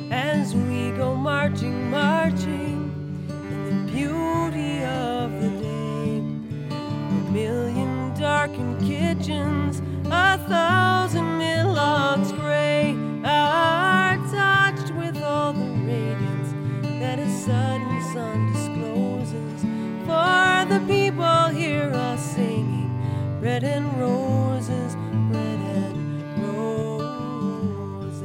as we go marching, marching in the beauty of the day. A million darkened kitchens, 1,000 mid-logs gray are touched with all the radiance that a sudden sun discloses. For the people hear us singing bread and roses, bread and roses.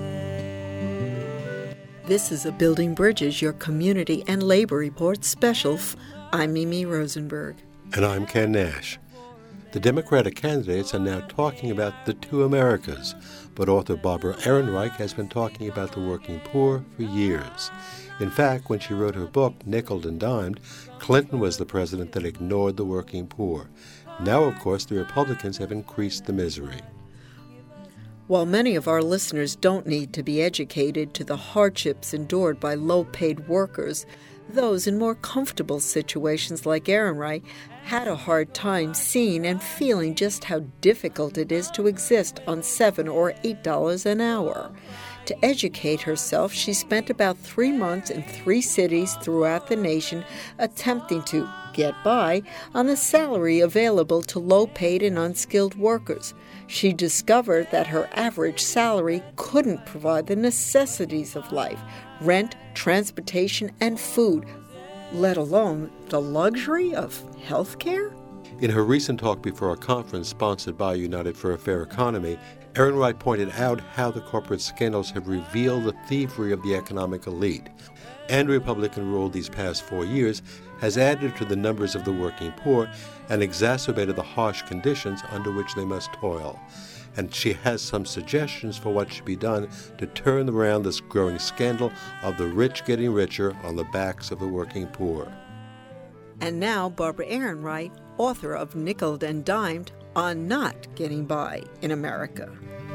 This is a Building Bridges, your community and labor report special. I'm Mimi Rosenberg. And I'm Ken Nash. The Democratic candidates are now talking about the two Americas, but author Barbara Ehrenreich has been talking about the working poor for years. In fact, when she wrote her book, Nickeled and Dimed, Clinton was the president that ignored the working poor. Now, of course, the Republicans have increased the misery. While many of our listeners don't need to be educated to the hardships endured by low-paid workers, those in more comfortable situations like Ehrenreich had a hard time seeing and feeling just how difficult it is to exist on $7 or $8 an hour. To educate herself, she spent about 3 months in 3 cities throughout the nation attempting to get by on the salary available to low-paid and unskilled workers. She discovered that her average salary couldn't provide the necessities of life, rent, transportation, and food, let alone the luxury of health care. In her recent talk before a conference sponsored by United for a Fair Economy, Ehrenreich pointed out how the corporate scandals have revealed the thievery of the economic elite. And Republican rule these past 4 years has added to the numbers of the working poor and exacerbated the harsh conditions under which they must toil. And she has some suggestions for what should be done to turn around this growing scandal of the rich getting richer on the backs of the working poor. And now Barbara Ehrenreich, author of Nickeled and Dimed, on not getting by in America.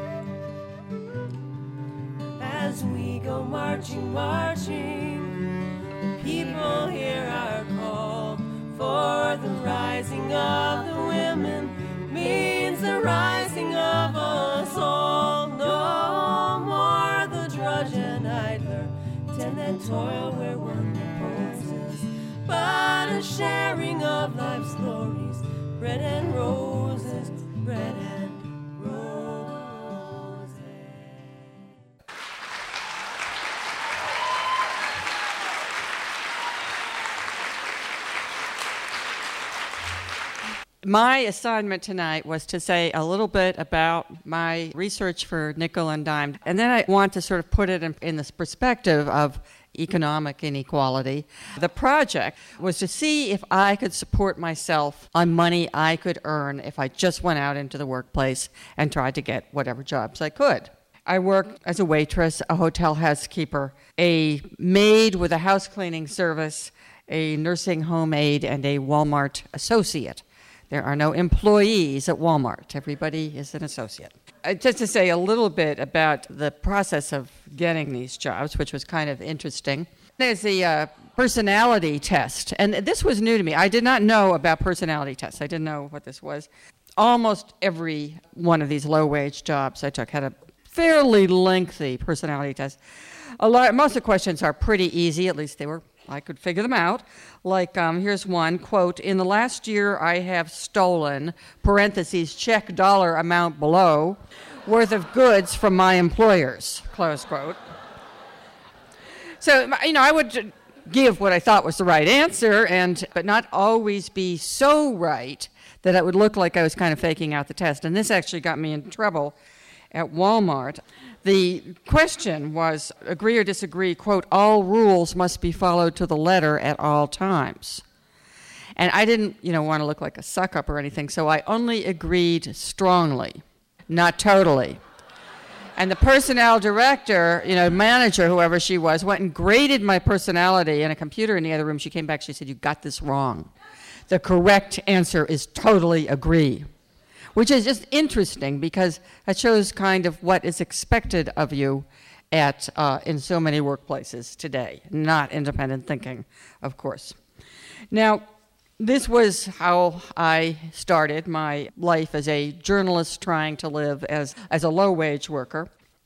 As we go marching, marching, people hear our call, for the rising of the women means the rising of us all. No more the drudge and idler, tend that toil where one reposes, but a sharing of life's glories, bread and roses, bread and roses. My assignment tonight was to say a little bit about my research for Nickel and Dimed, and then I want to sort of put it in this perspective of economic inequality. The project was to see if I could support myself on money I could earn if I just went out into the workplace and tried to get whatever jobs I could. I worked as a waitress, a hotel housekeeper, a maid with a house cleaning service, a nursing home aide, and a Walmart associate. There are no employees at Walmart. Everybody is an associate. Just to say a little bit about the process of getting these jobs, which was kind of interesting. There's the personality test, and this was new to me. I did not know about personality tests. I didn't know what this was. Almost every one of these low-wage jobs I took had a fairly lengthy personality test. Most of the questions are pretty easy, at least I could figure them out. Like, here's one, quote, in the last year I have stolen, parentheses, check dollar amount below, worth of goods from my employers, close quote. So, I would give what I thought was the right answer, but not always be so right that it would look like I was kind of faking out the test. And this actually got me in trouble at Walmart. The question was, agree or disagree, quote, all rules must be followed to the letter at all times. And I didn't, want to look like a suck-up or anything, so I only agreed strongly, not totally. And the personnel director, manager, whoever she was, went and graded my personality in a computer in the other room. She came back, she said, you got this wrong. The correct answer is totally agree. Which is just interesting because it shows kind of what is expected of you in so many workplaces today, not independent thinking, of course. Now, this was how I started my life as a journalist trying to live as a low-wage worker.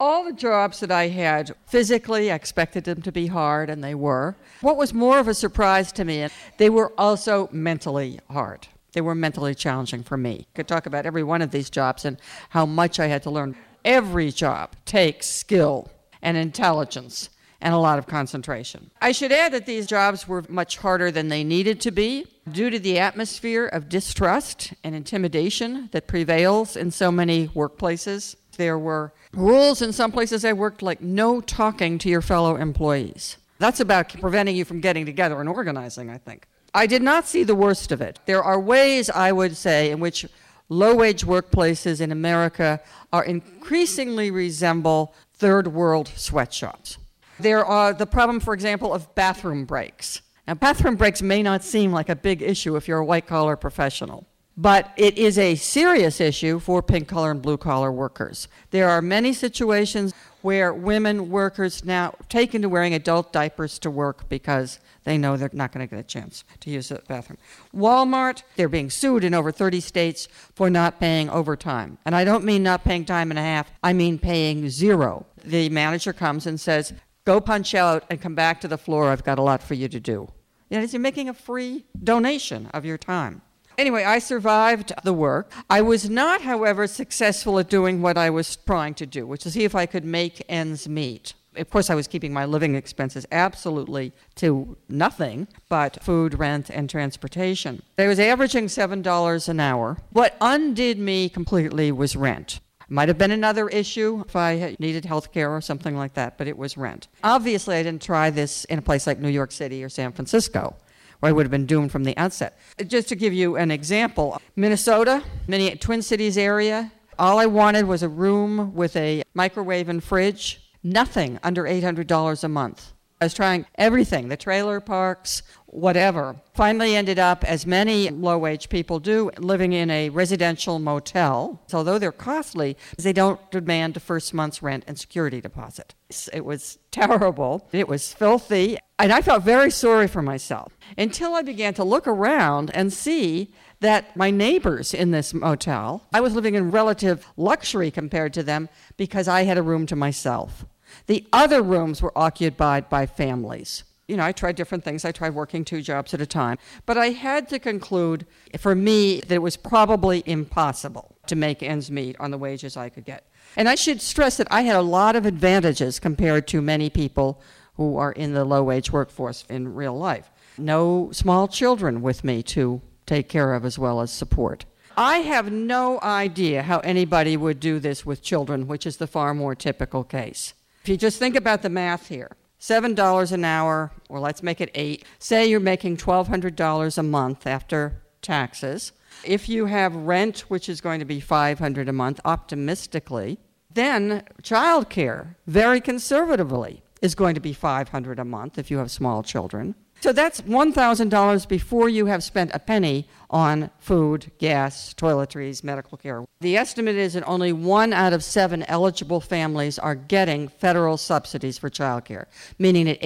All the jobs that I had, physically, I expected them to be hard, and they were. What was more of a surprise to me, they were also mentally hard. They were mentally challenging for me. I could talk about every one of these jobs and how much I had to learn. Every job takes skill and intelligence and a lot of concentration. I should add that these jobs were much harder than they needed to be due to the atmosphere of distrust and intimidation that prevails in so many workplaces. There were rules in some places I worked, like no talking to your fellow employees. That's about preventing you from getting together and organizing, I think. I did not see the worst of it. There are ways, I would say, in which low-wage workplaces in America are increasingly resemble third-world sweatshops. There are the problem, for example, of bathroom breaks. Now, bathroom breaks may not seem like a big issue if you're a white-collar professional, but it is a serious issue for pink-collar and blue-collar workers. There are many situations where women workers now take into wearing adult diapers to work because they know they're not going to get a chance to use the bathroom. Walmart, they're being sued in over 30 states for not paying overtime. And I don't mean not paying time and a half, I mean paying zero. The manager comes and says, go punch out and come back to the floor, I've got a lot for you to do. You're making a free donation of your time. Anyway, I survived the work. I was not, however, successful at doing what I was trying to do, which is see if I could make ends meet. Of course, I was keeping my living expenses absolutely to nothing but food, rent, and transportation. I was averaging $7 an hour. What undid me completely was rent. Might have been another issue if I had needed health care or something like that, but it was rent. Obviously, I didn't try this in a place like New York City or San Francisco, where I would have been doomed from the outset. Just to give you an example, Minnesota, Twin Cities area, all I wanted was a room with a microwave and fridge, nothing under $800 a month. I was trying everything, the trailer parks, whatever. Finally ended up, as many low-wage people do, living in a residential motel. So although they're costly, they don't demand the first month's rent and security deposit. It was terrible. It was filthy. And I felt very sorry for myself until I began to look around and see that my neighbors in this motel, I was living in relative luxury compared to them because I had a room to myself. The other rooms were occupied by families. I tried different things. I tried working 2 jobs at a time. But I had to conclude, for me, that it was probably impossible to make ends meet on the wages I could get. And I should stress that I had a lot of advantages compared to many people who are in the low-wage workforce in real life. No small children with me to take care of as well as support. I have no idea how anybody would do this with children, which is the far more typical case. If you just think about the math here, $7 an hour, or let's make it $8. Say you're making $1,200 a month after taxes. If you have rent, which is going to be $500 a month, optimistically, then childcare, very conservatively, is going to be $500 a month if you have small children. So that's $1,000 before you have spent a penny on food, gas, toiletries, medical care. The estimate is that only 1 out of 7 eligible families are getting federal subsidies for childcare, meaning that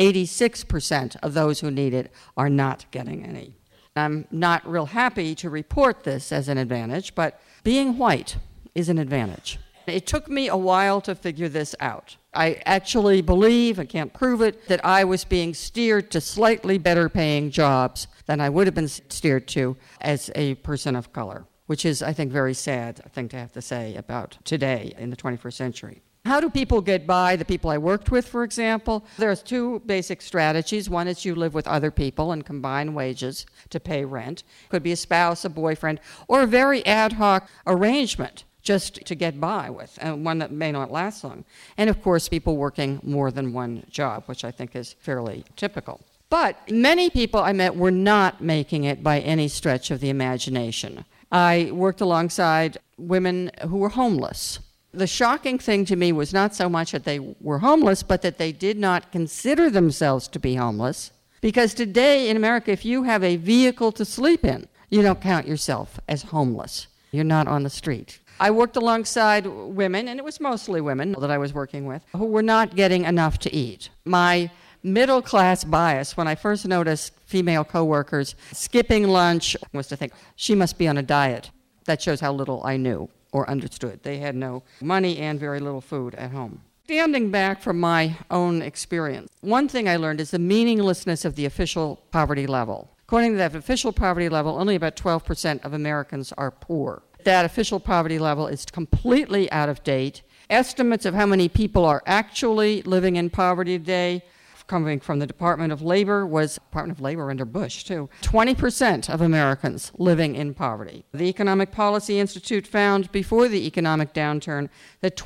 86% of those who need it are not getting any. I'm not real happy to report this as an advantage, but being white is an advantage. It took me a while to figure this out. I actually believe, I can't prove it, that I was being steered to slightly better paying jobs than I would have been steered to as a person of color, which is, I think, very sad thing to have to say about today in the 21st century. How do people get by? The people I worked with, for example, there's 2 basic strategies. One is you live with other people and combine wages to pay rent. Could be a spouse, a boyfriend, or a very ad hoc arrangement just to get by with, and one that may not last long. And of course, people working more than one job, which I think is fairly typical. But many people I met were not making it by any stretch of the imagination. I worked alongside women who were homeless. The shocking thing to me was not so much that they were homeless, but that they did not consider themselves to be homeless. Because today in America, if you have a vehicle to sleep in, you don't count yourself as homeless. You're not on the street. I worked alongside women, and it was mostly women that I was working with, who were not getting enough to eat. My middle-class bias, when I first noticed female coworkers skipping lunch, was to think, she must be on a diet. That shows how little I knew or understood. They had no money and very little food at home. Standing back from my own experience, one thing I learned is the meaninglessness of the official poverty level. According to that official poverty level, only about 12% of Americans are poor. That official poverty level is completely out of date. Estimates of how many people are actually living in poverty today, coming from the Department of Labor under Bush too, 20% of Americans living in poverty. The Economic Policy Institute found before the economic downturn that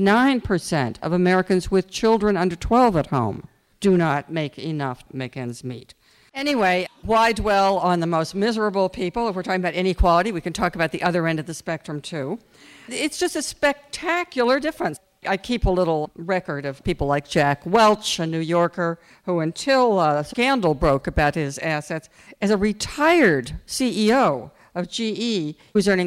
29% of Americans with children under 12 at home do not make enough to make ends meet. Anyway, why dwell on the most miserable people? If we're talking about inequality, we can talk about the other end of the spectrum too. It's just a spectacular difference. I keep a little record of people like Jack Welch, a New Yorker, who until a scandal broke about his assets, as a retired CEO of GE, was earning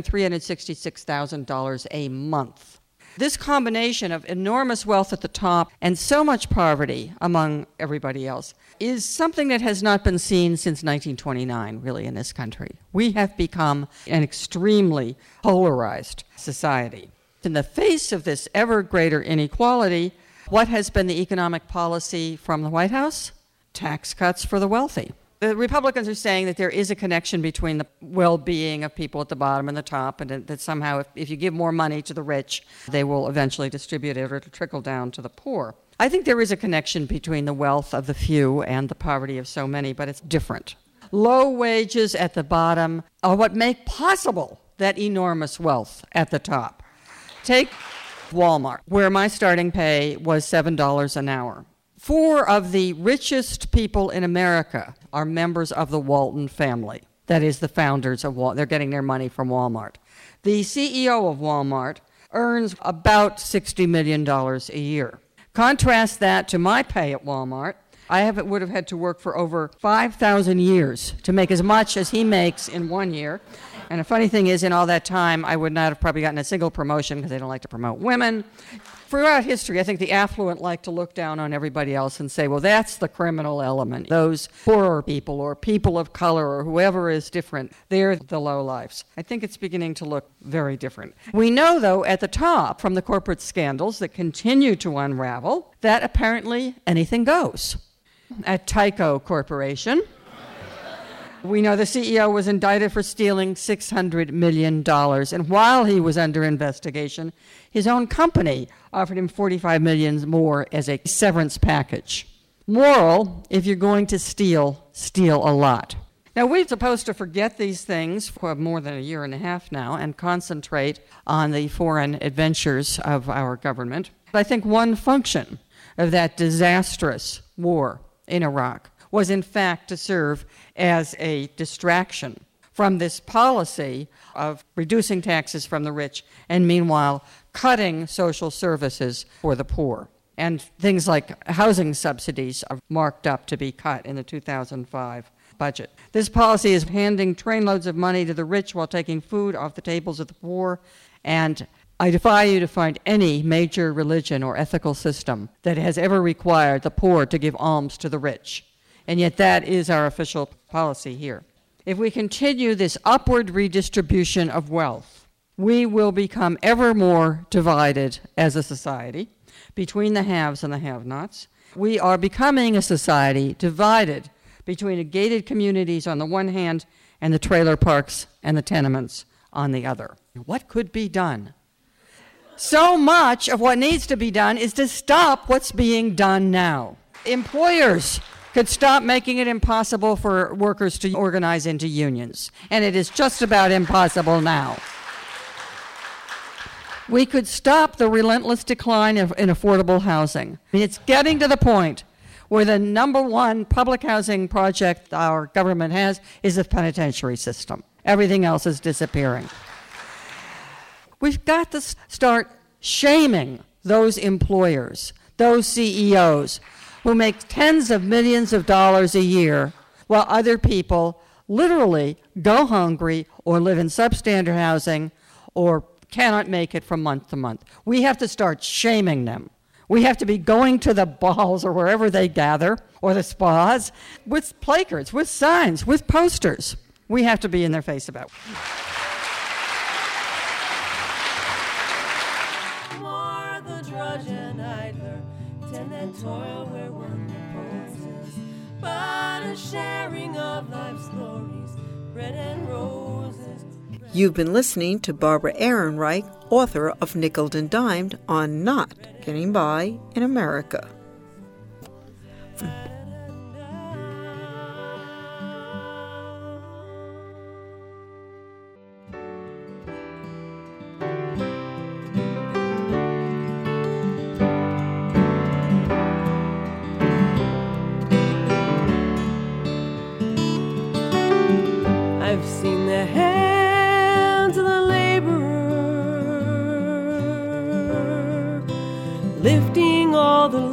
$366,000 a month. This combination of enormous wealth at the top and so much poverty among everybody else is something that has not been seen since 1929, really, in this country. We have become an extremely polarized society. In the face of this ever greater inequality, what has been the economic policy from the White House? Tax cuts for the wealthy. The Republicans are saying that there is a connection between the well-being of people at the bottom and the top, and that somehow if you give more money to the rich, they will eventually distribute it or it'll trickle down to the poor. I think there is a connection between the wealth of the few and the poverty of so many, but it's different. Low wages at the bottom are what make possible that enormous wealth at the top. Take Walmart, where my starting pay was $7 an hour. 4 of the richest people in America are members of the Walton family. That is, the founders of Walmart. They're getting their money from Walmart. The CEO of Walmart earns about $60 million a year. Contrast that to my pay at Walmart. I would have had to work for over 5,000 years to make as much as he makes in 1 year. And the funny thing is, in all that time, I would not have probably gotten a single promotion because they don't like to promote women. Throughout history, I think the affluent like to look down on everybody else and say, well, that's the criminal element. Those poorer people or people of color or whoever is different, they're the lowlifes. I think it's beginning to look very different. We know, though, at the top, from the corporate scandals that continue to unravel, that apparently anything goes. At Tyco Corporation, we know the CEO was indicted for stealing $600 million, and while he was under investigation, his own company offered him $45 million more as a severance package. Moral, if you're going to steal a lot. Now, we're supposed to forget these things for more than a year and a half now and concentrate on the foreign adventures of our government. But I think one function of that disastrous war in Iraq was in fact to serve as a distraction from this policy of reducing taxes from the rich and meanwhile cutting social services for the poor. And things like housing subsidies are marked up to be cut in the 2005 budget. This policy is handing trainloads of money to the rich while taking food off the tables of the poor, and I defy you to find any major religion or ethical system that has ever required the poor to give alms to the rich. And yet that is our official policy here. If we continue this upward redistribution of wealth, we will become ever more divided as a society between the haves and the have-nots. We are becoming a society divided between the gated communities on the one hand and the trailer parks and the tenements on the other. What could be done? So much of what needs to be done is to stop what's being done now. Employers could stop making it impossible for workers to organize into unions, and it is just about impossible now. We could stop the relentless decline in affordable housing. I mean, it's getting to the point where the number one public housing project our government has is the penitentiary system. Everything else is disappearing. We've got to start shaming those employers, those CEOs, who make tens of millions of dollars a year while other people literally go hungry or live in substandard housing or cannot make it from month to month. We have to start shaming them. We have to be going to the balls or wherever they gather, or the spas, with placards, with signs, with posters. We have to be in their face about it. More the drudge and idler. toil where one reposes, but a sharing of life's glories, bread and roses. You've been listening to Barbara Ehrenreich, author of Nickeled and Dimed, on Not Getting By in America. I've seen the hands of the laborer lifting all the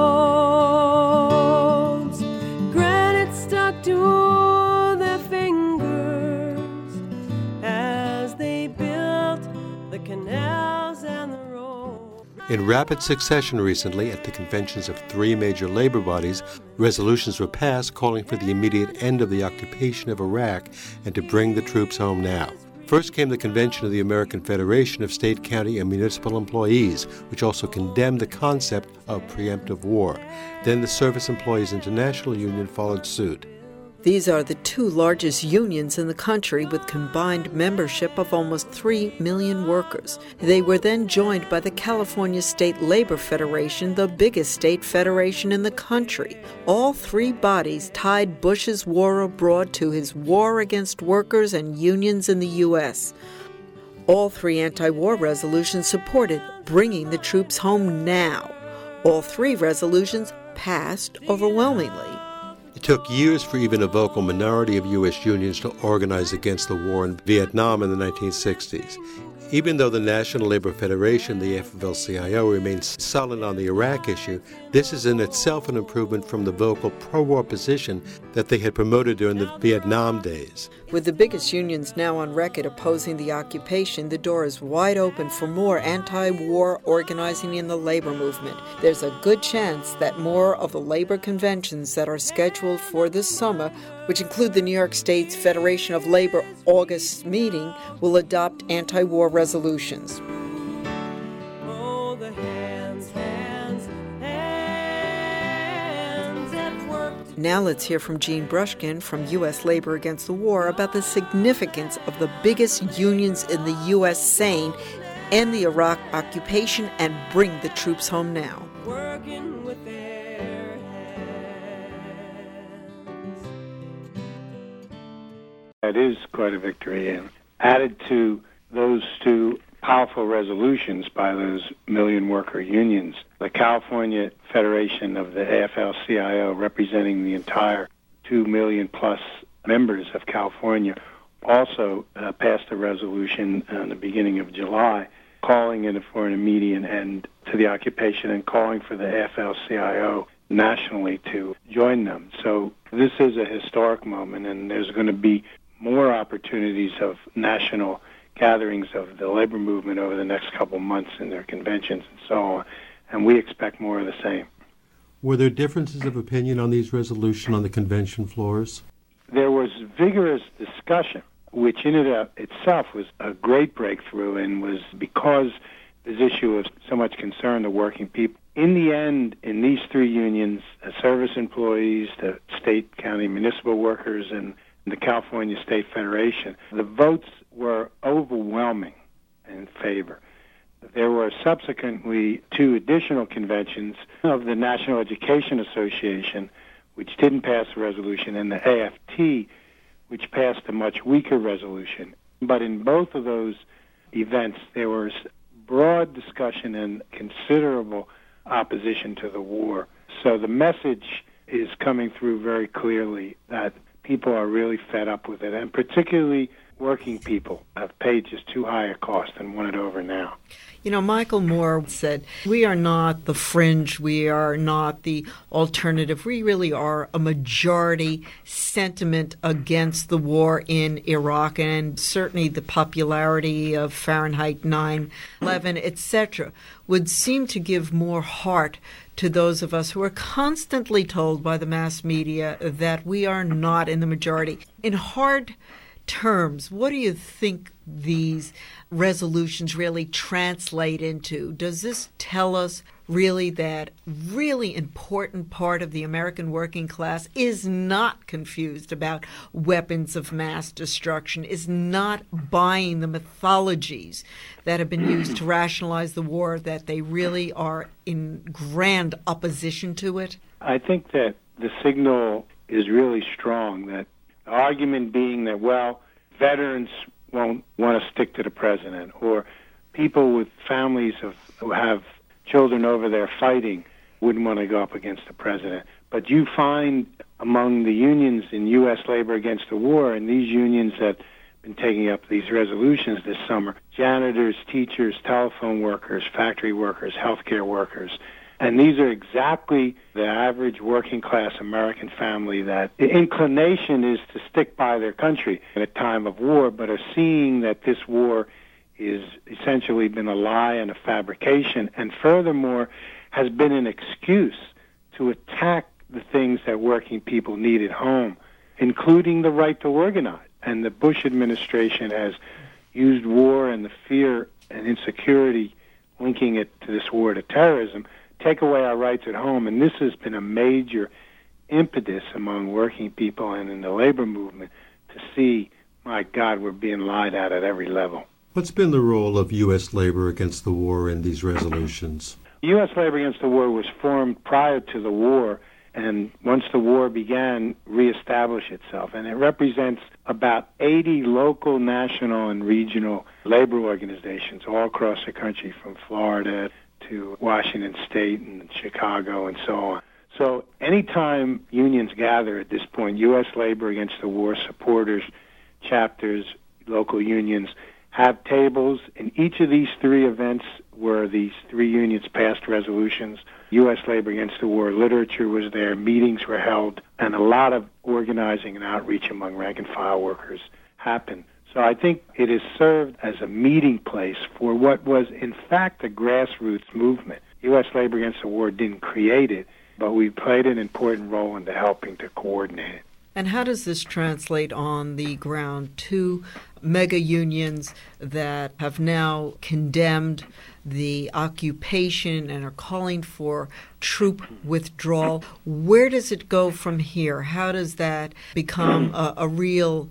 loads, granite stuck to their fingers as they built the canals and the roads. In rapid succession recently, at the conventions of three major labor bodies, resolutions were passed calling for the immediate end of the occupation of Iraq and to bring the troops home now. First came the convention of the American Federation of State, County, and Municipal Employees, which also condemned the concept of preemptive war. Then the Service Employees International Union followed suit. These are the two largest unions in the country, with combined membership of almost 3 million workers. They were then joined by the California State Labor Federation, the biggest state federation in the country. All three bodies tied Bush's war abroad to his war against workers and unions in the U.S. All three anti-war resolutions supported bringing the troops home now. All three resolutions passed overwhelmingly. It took years for even a vocal minority of U.S. unions to organize against the war in Vietnam in the 1960s. Even though the National Labor Federation, the AFL-CIO, remains silent on the Iraq issue, this is in itself an improvement from the vocal pro-war position that they had promoted during the Vietnam days. With the biggest unions now on record opposing the occupation, the door is wide open for more anti-war organizing in the labor movement. There's a good chance that more of the labor conventions that are scheduled for this summer, which include the New York State's Federation of Labor August meeting, will adopt anti-war resolutions. Oh, the hands at work. Now let's hear from Jean Brushkin from U.S. Labor Against the War about the significance of the biggest unions in the U.S. saying, end the Iraq occupation and bring the troops home now. Working with their hands. That is quite a victory, and added to those two powerful resolutions by those million worker unions, the California Federation of the AFL-CIO, representing the entire 2 million plus members of California, also passed a resolution in the beginning of July calling for an immediate end to the occupation and calling for the AFL-CIO nationally to join them. So this is a historic moment, and there's going to be more opportunities of national gatherings of the labor movement over the next couple months in their conventions and so on, and we expect more of the same. Were there differences of opinion on these resolutions on the convention floors? There was vigorous discussion, which in itself was a great breakthrough and was because this issue of so much concern to working people. In the end, in these three unions, service employees, the state, county, municipal workers, and the California State Federation, the votes were overwhelming in favor. There were subsequently two additional conventions of the National Education Association, which didn't pass a resolution, and the AFT, which passed a much weaker resolution. But in both of those events, there was broad discussion and considerable opposition to the war. So the message is coming through very clearly that people are really fed up with it, and particularly working people have paid just too high a cost and want it over now. You know, Michael Moore said, we are not the fringe, we are not the alternative, we really are a majority sentiment against the war in Iraq, and certainly the popularity of Fahrenheit 9/11, etc., would seem to give more heart to those of us who are constantly told by the mass media that we are not in the majority. In hard terms, what do you think these resolutions really translate into? Does this tell us really that really important part of the American working class is not confused about weapons of mass destruction, is not buying the mythologies that have been used to rationalize the war, that they really are in grand opposition to it? I think that the signal is really strong, that the argument being that, well, veterans won't want to stick to the president, or people with families who have children over there fighting wouldn't want to go up against the president. But you find among the unions in U.S. Labor Against the War, and these unions that have been taking up these resolutions this summer, janitors, teachers, telephone workers, factory workers, healthcare workers, and these are exactly the average working class American family that the inclination is to stick by their country in a time of war, but are seeing that this war is essentially been a lie and a fabrication, and furthermore has been an excuse to attack the things that working people need at home, including the right to organize. And the Bush administration has used war and the fear and insecurity, linking it to this war to terrorism, take away our rights at home. And this has been a major impetus among working people and in the labor movement to see, my God, we're being lied at every level. What's been the role of U.S. Labor Against the War in these resolutions? U.S. Labor Against the War was formed prior to the war, and once the war began, reestablished itself. And it represents about 80 local, national, and regional labor organizations all across the country, from Florida to Washington State and Chicago and so on. So anytime unions gather at this point, U.S. Labor Against the War supporters, chapters, local unions, have tables. In each of these three events where these three unions passed resolutions, U.S. Labor Against the War literature was there, meetings were held, and a lot of organizing and outreach among rank-and-file workers happened. So I think it has served as a meeting place for what was, in fact, a grassroots movement. U.S. Labor Against the War didn't create it, but we played an important role in helping to coordinate it. And how does this translate on the ground to mega unions that have now condemned the occupation and are calling for troop withdrawal? Where does it go from here? How does that become a real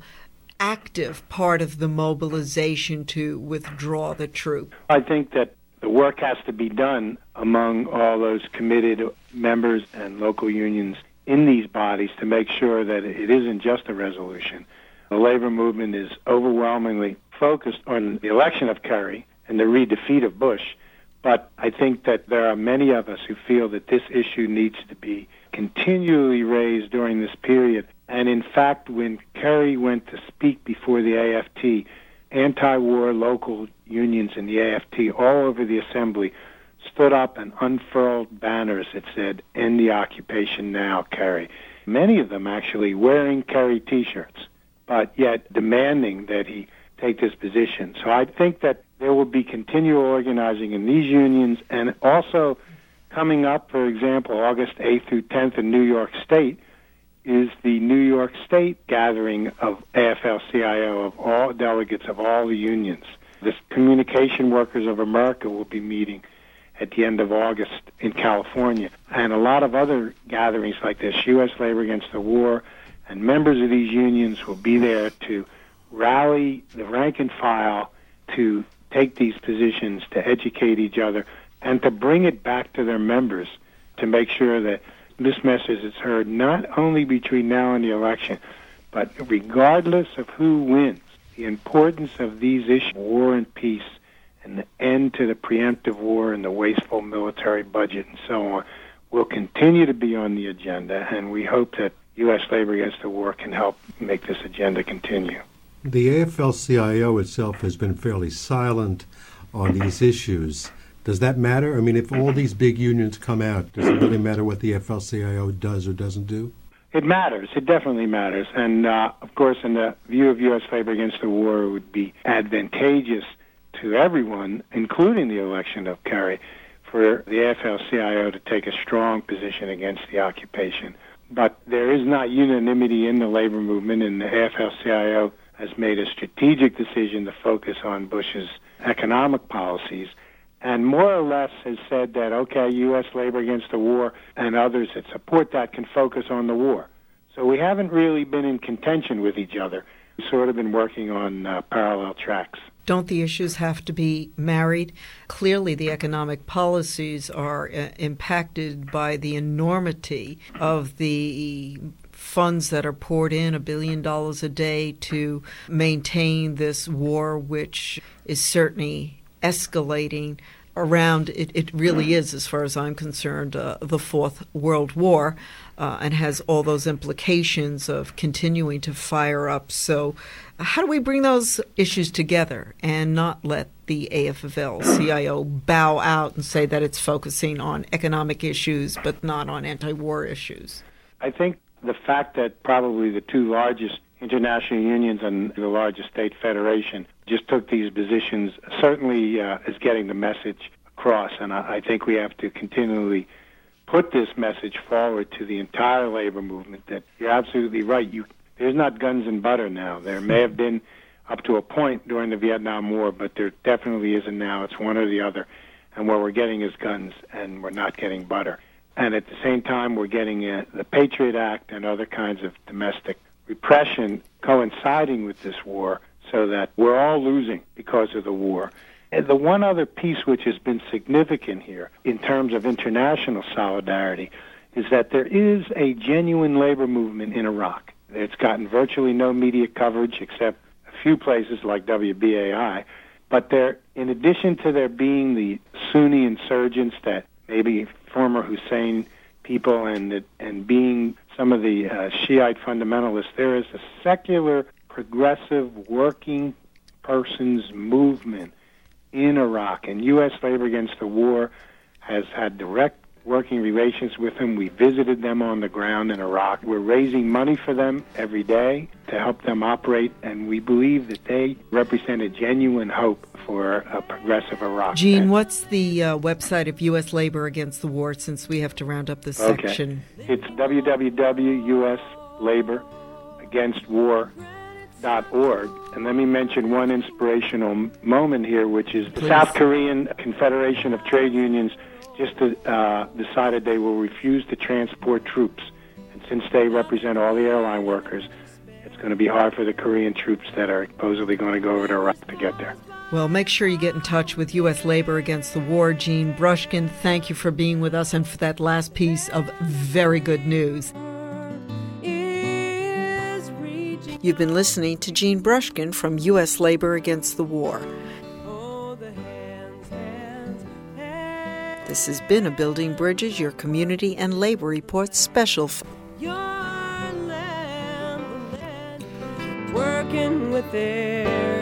active part of the mobilization to withdraw the troop? I think that the work has to be done among all those committed members and local unions in these bodies to make sure that it isn't just a resolution. The labor movement is overwhelmingly focused on the election of Kerry and the re-defeat of Bush, but I think that there are many of us who feel that this issue needs to be continually raised during this period. And in fact, when Kerry went to speak before the AFT, anti-war local unions in the AFT all over the assembly stood up and unfurled banners that said, "End the occupation now, Kerry." Many of them actually wearing Kerry T-shirts, but yet demanding that he take this position. So I think that there will be continual organizing in these unions, and also coming up, for example, August 8th through 10th in New York State is the New York State gathering of AFL-CIO, of all delegates of all the unions. The Communication Workers of America will be meeting at the end of August in California, and a lot of other gatherings like this. U.S. Labor Against the War and members of these unions will be there to rally the rank and file to take these positions, to educate each other, and to bring it back to their members to make sure that this message is heard not only between now and the election, but regardless of who wins, the importance of these issues, war and peace, and the end to the preemptive war and the wasteful military budget and so on, will continue to be on the agenda, and we hope that U.S. Labor Against the War can help make this agenda continue. The AFL-CIO itself has been fairly silent on these issues. Does that matter? I mean, if all these big unions come out, does it really matter what the AFL-CIO does or doesn't do? It matters. It definitely matters. And, of course, in the view of U.S. Labor Against the War, it would be advantageous to everyone, including the election of Kerry, for the AFL-CIO to take a strong position against the occupation. But there is not unanimity in the labor movement, and the AFL-CIO has made a strategic decision to focus on Bush's economic policies and more or less has said that, okay, U.S. Labor Against the War and others that support that can focus on the war. So we haven't really been in contention with each other. We've sort of been working on parallel tracks. Don't the issues have to be married? Clearly, the economic policies are impacted by the enormity of the funds that are poured in, $1 billion a day, to maintain this war, which is certainly escalating around. It really is, as far as I'm concerned, the Fourth World War, and has all those implications of continuing to fire up. So how do we bring those issues together and not let the AFL-CIO bow out and say that it's focusing on economic issues but not on anti-war issues? I think the fact that probably the two largest international unions and the largest state federation just took these positions certainly is getting the message across, and I think we have to continually put this message forward to the entire labor movement that you're absolutely right. There's not guns and butter now. There may have been up to a point during the Vietnam War, but there definitely isn't now. It's one or the other, and what we're getting is guns, and we're not getting butter. And at the same time, we're getting the Patriot Act and other kinds of domestic repression coinciding with this war, so that we're all losing because of the war. And the one other piece which has been significant here in terms of international solidarity is that there is a genuine labor movement in Iraq. It's gotten virtually no media coverage except a few places like WBAI. But there, in addition to there being the Sunni insurgents that maybe former Hussein people and being some of the Shiite fundamentalists, there is a secular, progressive, working person's movement in Iraq. And U.S. Labor Against the War has had direct working relations with them. We visited them on the ground in Iraq. We're raising money for them every day to help them operate, and we believe that they represent a genuine hope for a progressive Iraq. Gene, what's the website of U.S. Labor Against the War, since we have to round up this section? It's www.uslaboragainstwar.org. And let me mention one inspirational moment here, which is the South Korean Confederation of Trade Unions just decided they will refuse to transport troops. And since they represent all the airline workers, it's going to be hard for the Korean troops that are supposedly going to go over to Iraq to get there. Well, make sure you get in touch with U.S. Labor Against the War. Gene Brushkin, thank you for being with us and for that last piece of very good news. You've been listening to Gene Brushkin from U.S. Labor Against the War. This has been a Building Bridges, Your Community and Labor Report special. Your land, working with their